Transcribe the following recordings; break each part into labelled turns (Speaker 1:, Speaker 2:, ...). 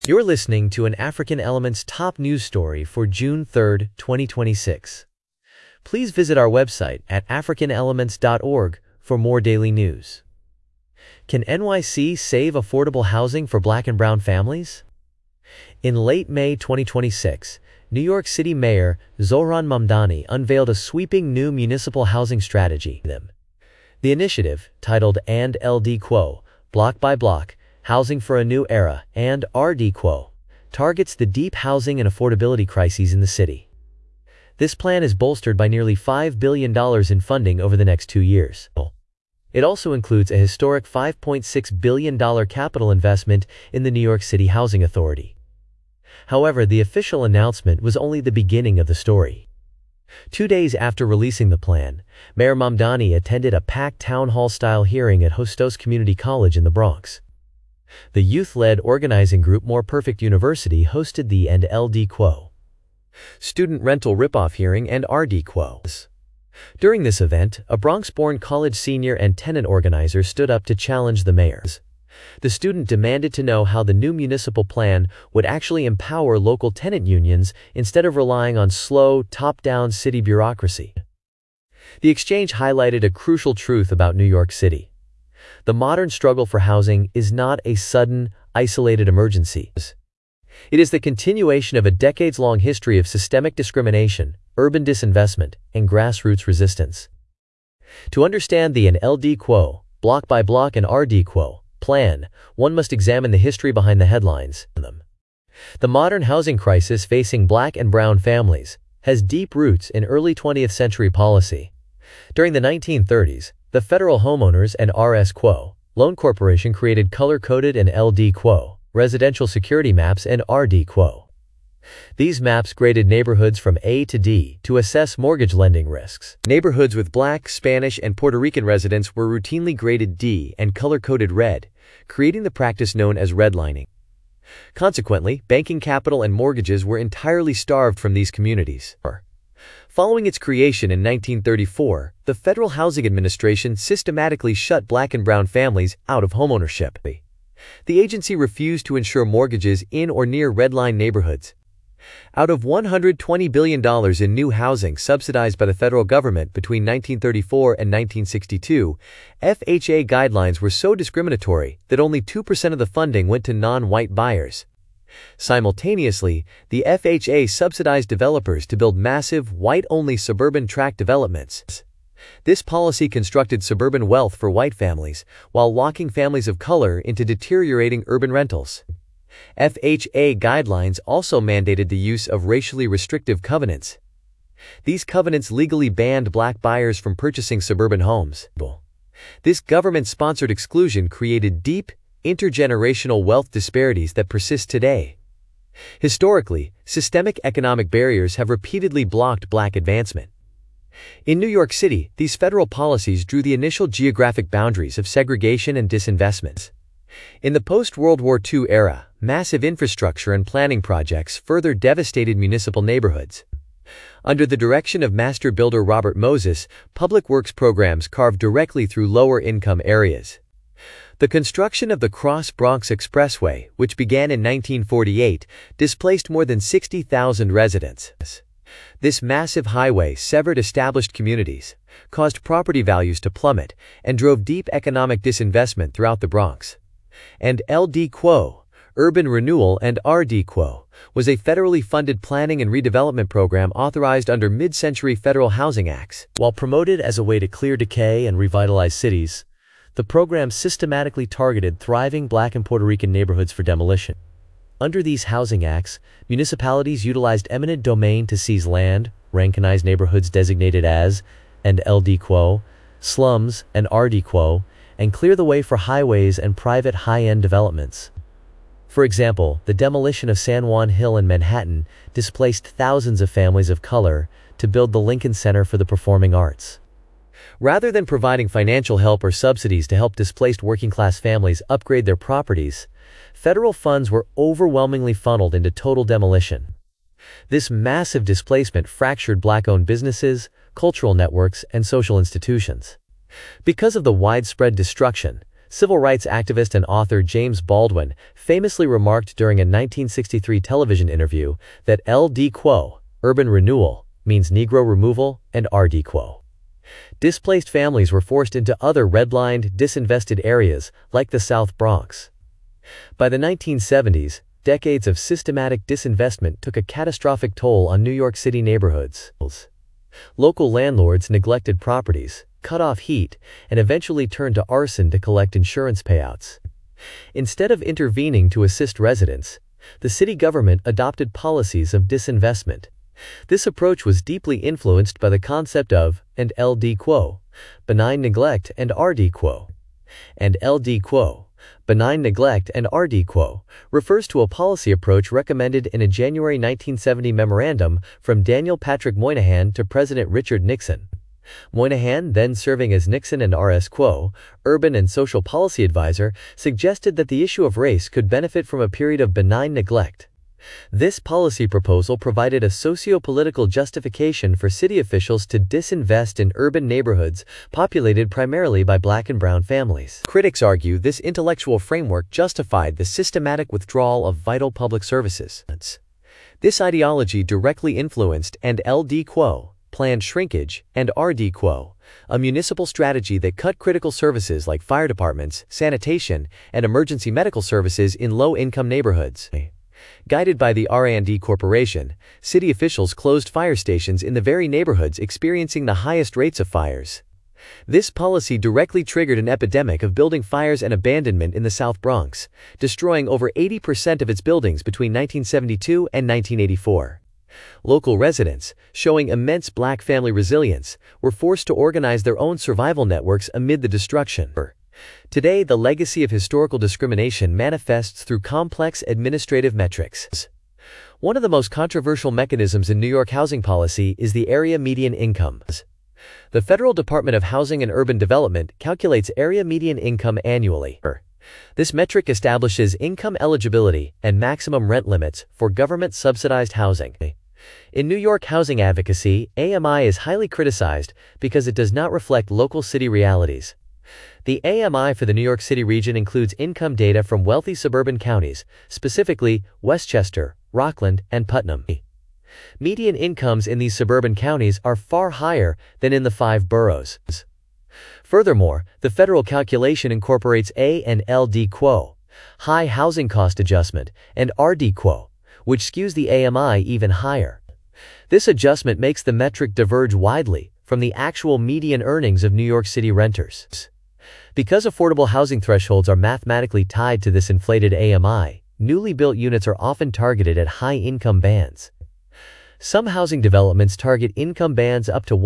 Speaker 1: You're listening to an African Elements top news story for June 3, 2026. Please visit our website at africanelements.org for more daily news. Can NYC save affordable housing for Black and brown families? In late May 2026, New York City Mayor Zohran Mamdani unveiled a sweeping new municipal housing strategy. The initiative, titled And LD Quo, Block by Block, Housing for a New Era, and RD Quo, targets the deep housing and affordability crises in the city. This plan is bolstered by nearly $5 billion in funding over the next 2 years. It also includes a historic $5.6 billion capital investment in the New York City Housing Authority. However, the official announcement was only the beginning of the story. 2 days after releasing the plan, Mayor Mamdani attended a packed town hall-style hearing at Hostos Community College in the Bronx. The youth-led organizing group More Perfect University hosted the And LD Quo student rental ripoff hearing and RD Quo. During this event, a Bronx-born college senior and tenant organizer stood up to challenge the mayor. The student demanded to know how the new municipal plan would actually empower local tenant unions instead of relying on slow, top-down city bureaucracy. The exchange highlighted a crucial truth about New York City. The modern struggle for housing is not a sudden, isolated emergency. It is the continuation of a decades-long history of systemic discrimination, urban disinvestment, and grassroots resistance. To understand the And LD Quo, Block by Block and RD Quo plan, one must examine the history behind the headlines. The modern housing crisis facing Black and brown families has deep roots in early 20th century policy. During the 1930s, the Federal Homeowners and RS Quo Loan Corporation created color-coded and LD Quo residential security maps and RD Quo. These maps graded neighborhoods from A to D to assess mortgage lending risks. Neighborhoods with Black, Spanish, and Puerto Rican residents were routinely graded D and color-coded red, creating the practice known as redlining. Consequently, banking capital and mortgages were entirely starved from these communities. Following its creation in 1934, the Federal Housing Administration systematically shut Black and brown families out of homeownership. The agency refused to insure mortgages in or near redline neighborhoods. Out of $120 billion in new housing subsidized by the federal government between 1934 and 1962, FHA guidelines were so discriminatory that only 2% of the funding went to non-white buyers. Simultaneously, the FHA subsidized developers to build massive, white-only suburban tract developments. This policy constructed suburban wealth for white families, while locking families of color into deteriorating urban rentals. FHA guidelines also mandated the use of racially restrictive covenants. These covenants legally banned Black buyers from purchasing suburban homes. This government-sponsored exclusion created deep, intergenerational wealth disparities that persist today. Historically, systemic economic barriers have repeatedly blocked Black advancement. In New York City, these federal policies drew the initial geographic boundaries of segregation and disinvestment. In the post-World War II era, massive infrastructure and planning projects further devastated municipal neighborhoods. Under the direction of master builder Robert Moses, public works programs carved directly through lower-income areas. The construction of the Cross Bronx Expressway, which began in 1948, displaced more than 60,000 residents. This massive highway severed established communities, caused property values to plummet, and drove deep economic disinvestment throughout the Bronx. And LD Quo, Urban Renewal and RD Quo, was a federally funded planning and redevelopment program authorized under mid-century federal housing acts. While promoted as a way to clear decay and revitalize cities, the program systematically targeted thriving Black and Puerto Rican neighborhoods for demolition. Under these housing acts, municipalities utilized eminent domain to seize land, rancanize neighborhoods designated as And LD Quo, slums, and RD Quo, and clear the way for highways and private high-end developments. For example, the demolition of San Juan Hill in Manhattan displaced thousands of families of color to build the Lincoln Center for the Performing Arts. Rather than providing financial help or subsidies to help displaced working-class families upgrade their properties, federal funds were overwhelmingly funneled into total demolition. This massive displacement fractured Black-owned businesses, cultural networks, and social institutions. Because of the widespread destruction, Civil rights activist and author James Baldwin famously remarked during a 1963 television interview that LD quo, urban renewal, means Negro removal, and RD quo. Displaced families were forced into other redlined, disinvested areas like the South Bronx. By the 1970s, decades of systematic disinvestment took a catastrophic toll on New York City neighborhoods. Local landlords neglected properties, cut off heat, and eventually turned to arson to collect insurance payouts. Instead of intervening to assist residents, the city government adopted policies of disinvestment. This approach was deeply influenced by the concept of and LD quo, benign neglect, and RD quo. And LD quo, benign neglect, and RD quo, refers to a policy approach recommended in a January 1970 memorandum from Daniel Patrick Moynihan to President Richard Nixon. Moynihan, then serving as Nixon and RS Quo, urban and social policy advisor, suggested that the issue of race could benefit from a period of benign neglect. This policy proposal provided a socio-political justification for city officials to disinvest in urban neighborhoods populated primarily by Black and brown families. Critics argue this intellectual framework justified the systematic withdrawal of vital public services. This ideology directly influenced and LD Quo, planned shrinkage, and RD Quo, a municipal strategy that cut critical services like fire departments, sanitation, and emergency medical services in low-income neighborhoods. Guided by the R&D Corporation, city officials closed fire stations in the very neighborhoods experiencing the highest rates of fires. This policy directly triggered an epidemic of building fires and abandonment in the South Bronx, destroying over 80% of its buildings between 1972 and 1984. Local residents, showing immense Black family resilience, were forced to organize their own survival networks amid the destruction. Today, the legacy of historical discrimination manifests through complex administrative metrics. One of the most controversial mechanisms in New York housing policy is the area median income. The Federal Department of Housing and Urban Development calculates area median income annually. This metric establishes income eligibility and maximum rent limits for government-subsidized housing. In New York housing advocacy, AMI is highly criticized because it does not reflect local city realities. The AMI for the New York City region includes income data from wealthy suburban counties, specifically Westchester, Rockland, and Putnam. Median incomes in these suburban counties are far higher than in the 5 boroughs. Furthermore, the federal calculation incorporates A and LD Quo, high housing cost adjustment, and RD Quo, which skews the AMI even higher. This adjustment makes the metric diverge widely from the actual median earnings of New York City renters. Because affordable housing thresholds are mathematically tied to this inflated AMI, newly built units are often targeted at high-income bands. Some housing developments target income bands up to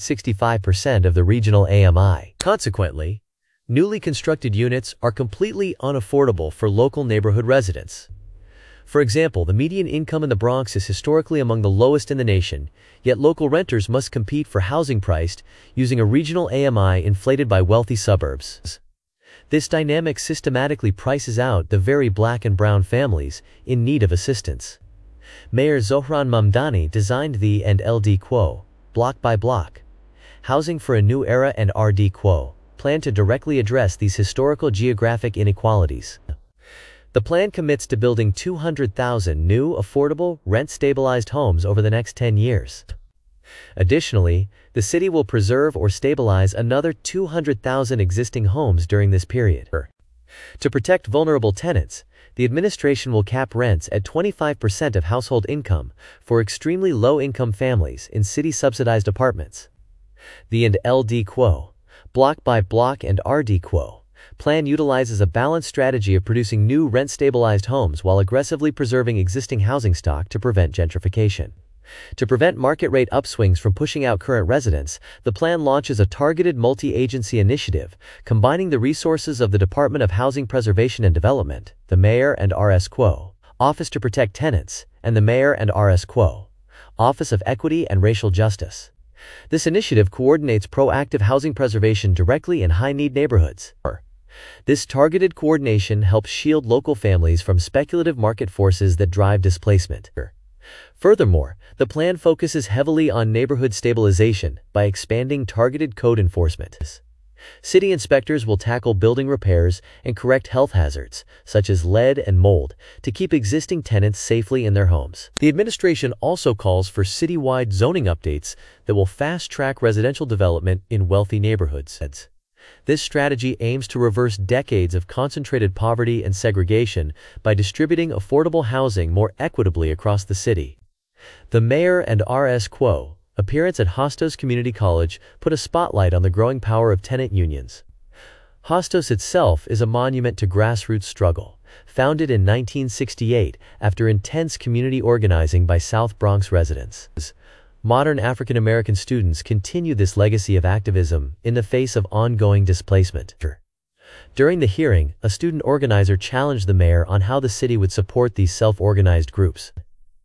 Speaker 1: 165% of the regional AMI. Consequently, newly constructed units are completely unaffordable for local neighborhood residents. For example, the median income in the Bronx is historically among the lowest in the nation, yet local renters must compete for housing priced using a regional AMI inflated by wealthy suburbs. This dynamic systematically prices out the very Black and brown families in need of assistance. Mayor Zohran Mamdani designed the and LD Quo, block by block, Housing for a New Era and RD Quo, plan to directly address these historical geographic inequalities. The plan commits to building 200,000 new, affordable, rent-stabilized homes over the next 10 years. Additionally, the city will preserve or stabilize another 200,000 existing homes during this period. To protect vulnerable tenants, the administration will cap rents at 25% of household income for extremely low-income families in city-subsidized apartments. The and LD Quo, block by block, and RD Quo plan utilizes a balanced strategy of producing new rent-stabilized homes while aggressively preserving existing housing stock to prevent gentrification. To prevent market rate upswings from pushing out current residents, the plan launches a targeted multi-agency initiative, combining the resources of the Department of Housing Preservation and Development, the Mayor and RS Quo, Office to Protect Tenants, and the Mayor and RS Quo, Office of Equity and Racial Justice. This initiative coordinates proactive housing preservation directly in high-need neighborhoods. This targeted coordination helps shield local families from speculative market forces that drive displacement. Furthermore, the plan focuses heavily on neighborhood stabilization by expanding targeted code enforcement. City inspectors will tackle building repairs and correct health hazards, such as lead and mold, to keep existing tenants safely in their homes. The administration also calls for citywide zoning updates that will fast-track residential development in wealthy neighborhoods. This strategy aims to reverse decades of concentrated poverty and segregation by distributing affordable housing more equitably across the city. The mayor and RS Quo appearance at Hostos Community College put a spotlight on the growing power of tenant unions. Hostos itself is a monument to grassroots struggle, founded in 1968 after intense community organizing by South Bronx residents. Modern African American students continue this legacy of activism in the face of ongoing displacement. During the hearing, a student organizer challenged the mayor on how the city would support these self-organized groups.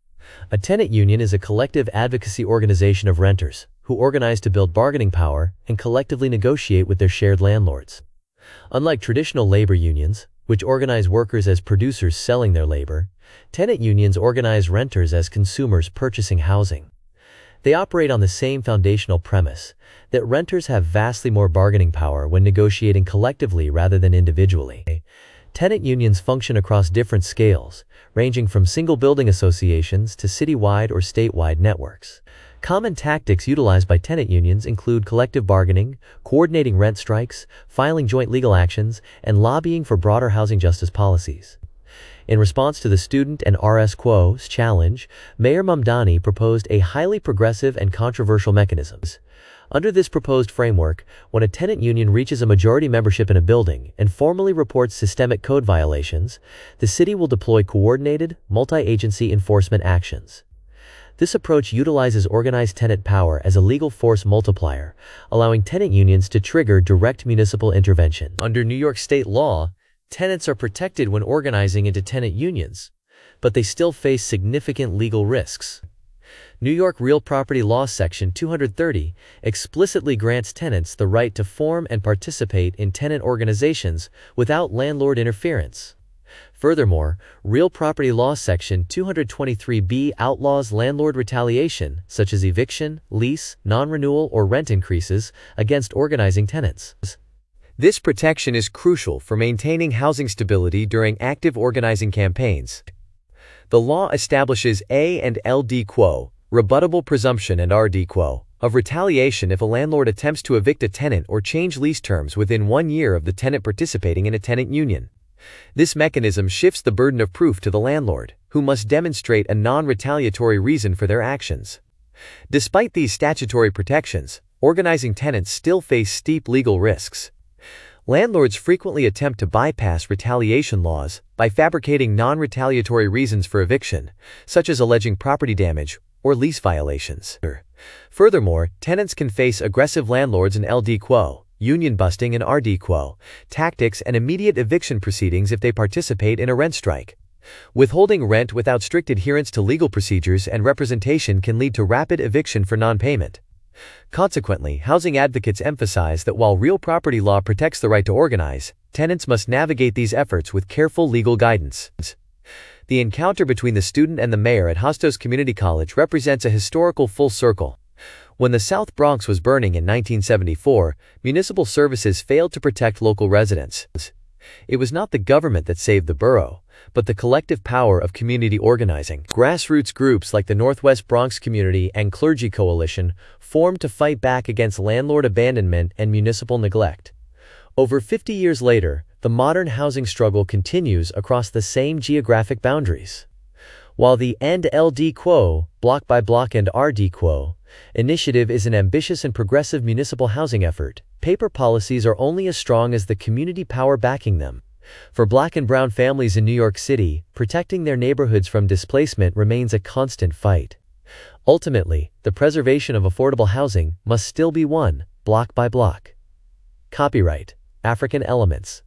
Speaker 1: A tenant union is a collective advocacy organization of renters who organize to build bargaining power and collectively negotiate with their shared landlords. Unlike traditional labor unions, which organize workers as producers selling their labor, tenant unions organize renters as consumers purchasing housing. They operate on the same foundational premise that renters have vastly more bargaining power when negotiating collectively rather than individually. Tenant unions function across different scales, ranging from single building associations to citywide or statewide networks. Common tactics utilized by tenant unions include collective bargaining, coordinating rent strikes, filing joint legal actions, and lobbying for broader housing justice policies. In response to the student and RS Quo's challenge, Mayor Mamdani proposed a highly progressive and controversial mechanism. Under this proposed framework, when a tenant union reaches a majority membership in a building and formally reports systemic code violations, the city will deploy coordinated, multi-agency enforcement actions. This approach utilizes organized tenant power as a legal force multiplier, allowing tenant unions to trigger direct municipal intervention. Under New York state law, tenants are protected when organizing into tenant unions, but they still face significant legal risks. New York Real Property Law Section 230 explicitly grants tenants the right to form and participate in tenant organizations without landlord interference. Furthermore, Real Property Law Section 223b outlaws landlord retaliation, such as eviction, lease, non-renewal, or rent increases, against organizing tenants. This protection is crucial for maintaining housing stability during active organizing campaigns. The law establishes A and LD quo, rebuttable presumption, and RD quo, of retaliation if a landlord attempts to evict a tenant or change lease terms within 1 year of the tenant participating in a tenant union. This mechanism shifts the burden of proof to the landlord, who must demonstrate a non-retaliatory reason for their actions. Despite these statutory protections, organizing tenants still face steep legal risks. Landlords frequently attempt to bypass retaliation laws by fabricating non-retaliatory reasons for eviction, such as alleging property damage or lease violations. Furthermore, tenants can face aggressive landlords and LD quo, union busting, and RD quo tactics and immediate eviction proceedings if they participate in a rent strike. Withholding rent without strict adherence to legal procedures and representation can lead to rapid eviction for non-payment. Consequently, housing advocates emphasize that while real property law protects the right to organize, tenants must navigate these efforts with careful legal guidance. The encounter between the student and the mayor at Hostos Community College represents a historical full circle. When the South Bronx was burning in 1974, municipal services failed to protect local residents. It was not the government that saved the borough, but the collective power of community organizing. Grassroots groups like the Northwest Bronx Community and Clergy Coalition formed to fight back against landlord abandonment and municipal neglect. Over 50 years later, the modern housing struggle continues across the same geographic boundaries. While the End LD Quo, Block by Block and RD Quo initiative is an ambitious and progressive municipal housing effort, paper policies are only as strong as the community power backing them. For Black and brown families in New York City, protecting their neighborhoods from displacement remains a constant fight. Ultimately, the preservation of affordable housing must still be won, block by block. Copyright African Elements.